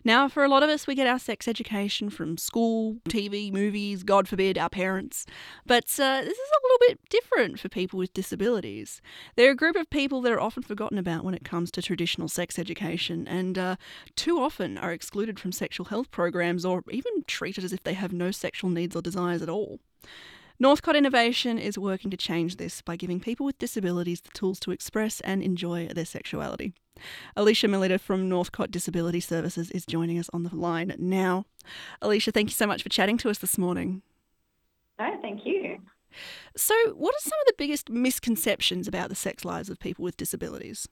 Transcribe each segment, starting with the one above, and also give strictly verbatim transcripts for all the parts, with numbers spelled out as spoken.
Now, for a lot of us, we get our sex education from school, T V, movies, God forbid, our parents. But uh, this is a little bit different for people with disabilities. They're a group of people that are often forgotten about when it comes to traditional sex education and uh, too often are excluded from sexual health programs or even treated as if they have no sexual needs or desires at all. Northcott Innovation is working to change this by giving people with disabilities the tools to express and enjoy their sexuality. Alicia Melita from Northcott Disability Services is joining us on the line now. Alicia, thank you so much for chatting to us this morning. No, thank you. So, what are some of the biggest misconceptions about the sex lives of people with disabilities?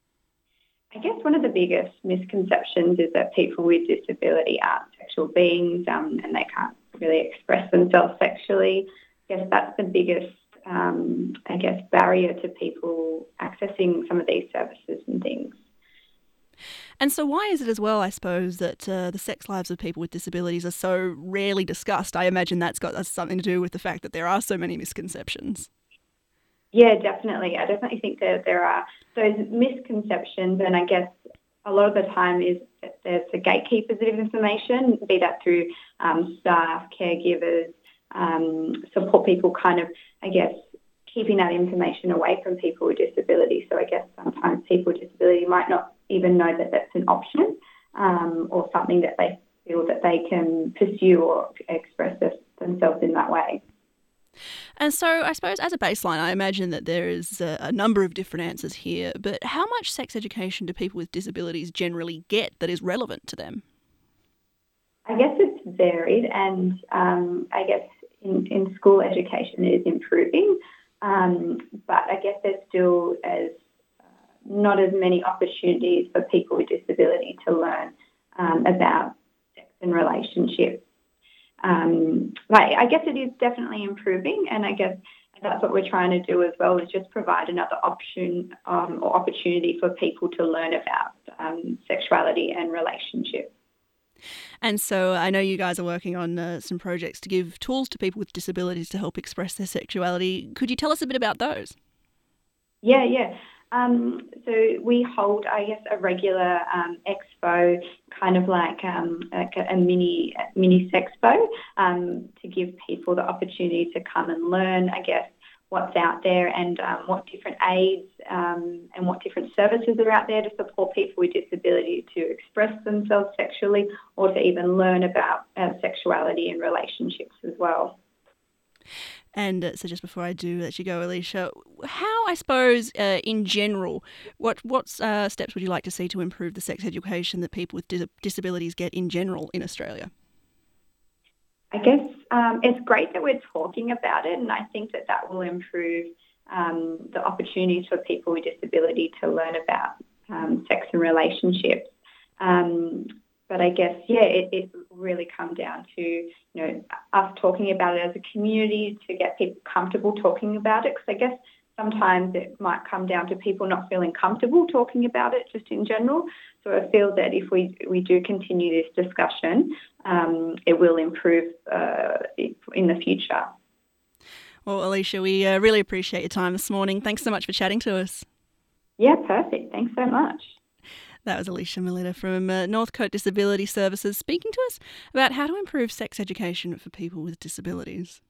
I guess one of the biggest misconceptions is that people with disability aren't sexual beings um, and they can't really express themselves sexually. I guess that's the biggest, um, I guess, barrier to people accessing some of these services and things. And so why is it as well, I suppose, that uh, the sex lives of people with disabilities are so rarely discussed? I imagine that's got something to do with the fact that there are so many misconceptions. Yeah, definitely. I definitely think that there are those misconceptions, and I guess a lot of the time is that there's the gatekeepers of information, be that through um, staff, caregivers, um, support people, kind of, I guess, keeping that information away from people with disability. So I guess sometimes people with disability might not even know that that's an option um, or something that they feel that they can pursue or express this, themselves in that way. And so I suppose as a baseline, I imagine that there is a, a number of different answers here, but how much sex education do people with disabilities generally get that is relevant to them? I guess it's varied, and um, I guess in, in school education it is improving, um, but I guess there's still as uh, not as many opportunities for people with disability to learn um, about sex and relationships. Um, like, I guess it is definitely improving, and I guess that's what we're trying to do as well, is just provide another option um, or opportunity for people to learn about um, sexuality and relationships. And so I know you guys are working on uh, some projects to give tools to people with disabilities to help express their sexuality. Could you tell us a bit about those? Yeah, yeah. Um, so we hold, I guess, a regular um, expo, kind of like, um, like a, a mini mini sexpo, um, to give people the opportunity to come and learn, I guess, what's out there and um, what different aids um, and what different services are out there to support people with disability to express themselves sexually or to even learn about uh, sexuality and relationships as well. And uh, so just before I do let you go, Alicia, how, I suppose, uh, in general, what, what uh, steps would you like to see to improve the sex education that people with dis- disabilities get in general in Australia? I guess um, it's great that we're talking about it, and I think that that will improve um, the opportunities for people with disability to learn about um, sex and relationships. Um, but I guess, yeah, it, it really come down to, you know, us talking about it as a community to get people comfortable talking about it, because I guess sometimes it might come down to people not feeling comfortable talking about it just in general. So I feel that if we, we do continue this discussion, um, it will improve uh, in the future. Well, Alicia, we uh, really appreciate your time this morning. Thanks so much for chatting to us. Yeah, perfect. Thanks so much. That was Alicia Melita from uh, Northcote Disability Services speaking to us about how to improve sex education for people with disabilities.